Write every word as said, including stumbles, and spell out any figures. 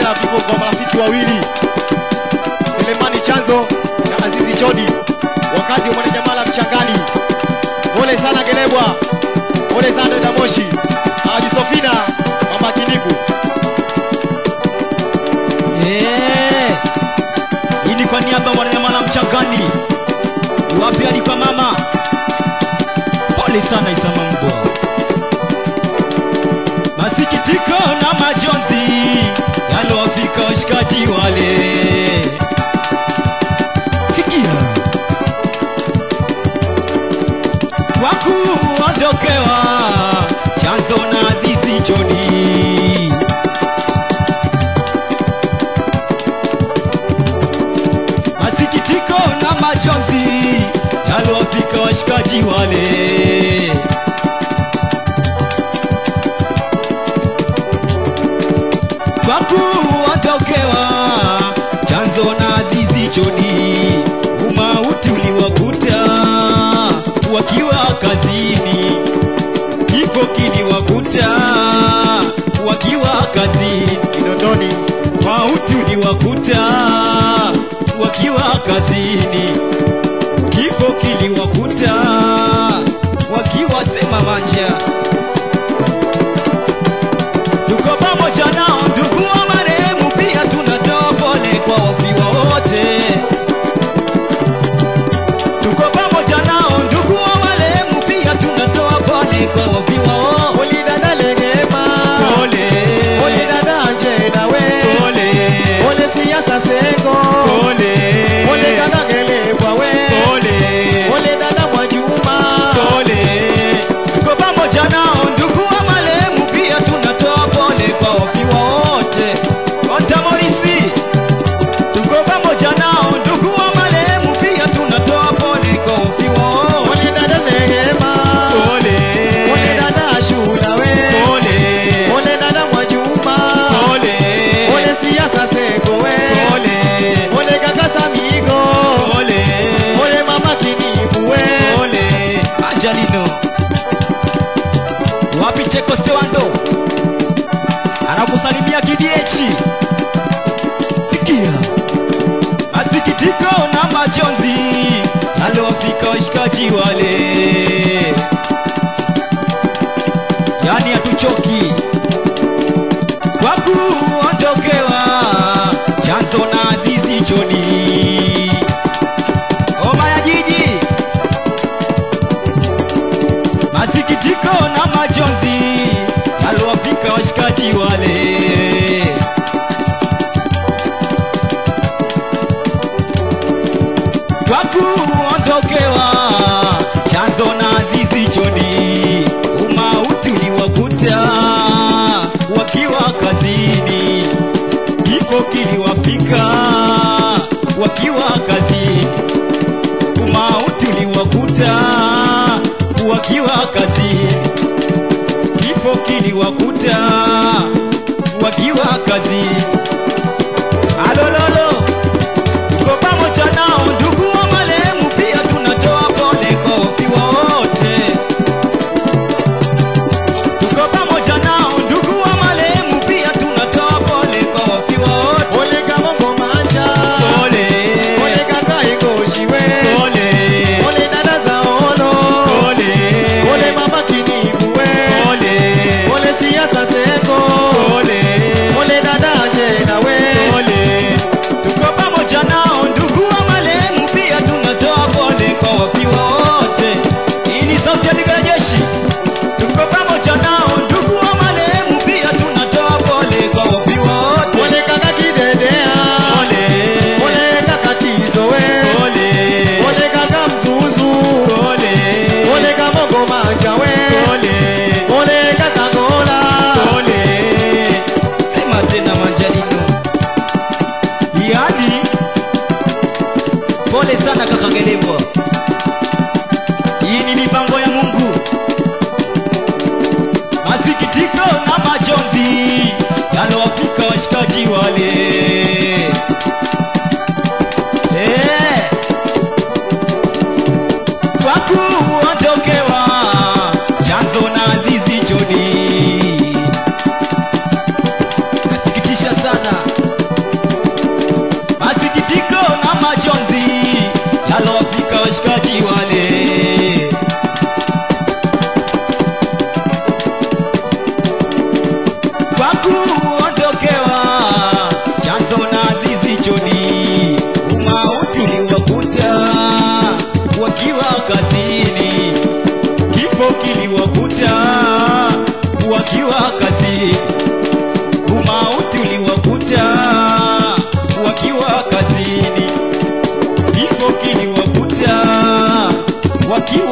Manyamala, vifo kwa marafiki wawili Selemani Chanzo na Azizi Chodi, wakazi wa Manyamala Mchangani. Pole sana Gelebwa, pole sana dada Moshi, Haji Sofina, mama Kinibu. Eh, hii ni kwa niaba ya Manyamala Mchangani. Wapi alikuwa mama? Pole sana Isama Mbo. Masikitiko na majonzi yalowafika washikaji wale. Sikia, kwa kuondokewa Chanzo na Azizi Chodi, masikitiko na majonzi yalowafika washikaji wale. Kwa kuondokewa Chanzo na Azizi Chodi, umauti uliwakuta wakiwa kazini, kifo kiliwakuta wakiwa kazini. Kinondoni Mauti uliwakuta wakiwa kazini, kifo kiliwakuta wakiwa sema manja. Tuko pamoja nao ndugu wa marehemu, pia tunatoa pole kwa wafiwa wote. Tuko pamoja nao ndugu wa marehemu, pia tunatoa pole kwa wafiwa wote. Pole dada Legema, Pole, pole dada Angela we, pole, pole siasa Sengo, pole, pole dada Gelebwa we, pole, pole dada Mwajuma, pole. Tuko pamoja nao ndugu wa marehemu, pia tunatoa pole kwa wafiwa wote. Onta Morisi, tuko pamoja nao ndugu wa marehemu, pia tunatoa pole kwa wafiwa wote. pole dada Legema, Pole, pole dada Ashura we, pole, pole dada Mwajuma, pole, pole siasa Sengo we, pole, pole kaka Samigo, pole, pole mama Kinibu we, pole. Angelino wapi? Cheko Stewando anakusalimia kidiechi. Sikia, masikitiko na majonzi yalowafika washikaji wale, yani hatuchoki kwa kuondokewa Chanzo na Azizi Chodi. Homa ya jiji, masikitiko na majonzi yalowafika washikaji wale. Kwa kuondokewa Chanzo na Azizi Chodi, umauti uliwakuta wakiwa kazini, kifo kiliwafika wakiwa kazini. Umauti uliwakuta wakiwa kazini, kifo kiliwakuta wakiwa kazini. Alololo, tuko pamoja nao ndugu wa marehemu, pia tunatoa pole kwa wafiwa wote. Tuko pamoja nao ndugu wa marehemu, pia tunatoa pole kwa wafiwa wote. pole Gamongo Manja, Pole, pole kaka Igoshi we, pole, pole dada Zaolo, pole, pole mama Kinibu we, pole, pole siasa Sengo, pole, pole dada Angela we, pole. Tuko pamoja nao ndugu wa marehemu, pia tunatoa pole kwa wafiwa wote. Hii ni sauti ya Liga Jeshi. Tuko pamoja nao ndugu wa marehemu, pia tunatoa pole kwa wafiwa wote. pole kaka Kidedea, Pole, pole kaka Tizo we, pole, pole kaka Mzuzu, pole, pole Gamongo Manja we, pole, pole kaka Gola, pole. Sema tena Manjalino. Yani pole sana kaka Gelebwa. Hii ni mipango ya Mungu. Masikitiko na majonzi yalowafika washikaji wale. Eh, kwa kuondokewa Chanzo na Azizi Chodi, nasikitisha sana. majonzi yalowafika washikaji wale. Kwa kuondokewa Chanzo na Azizi Chodi, umauti uliwakuta wakiwa kazini, kifo kiliwakuta wakiwa kazini, umauti uliwakuta wakiwa kazini, kifo kiliwakuta wakiwa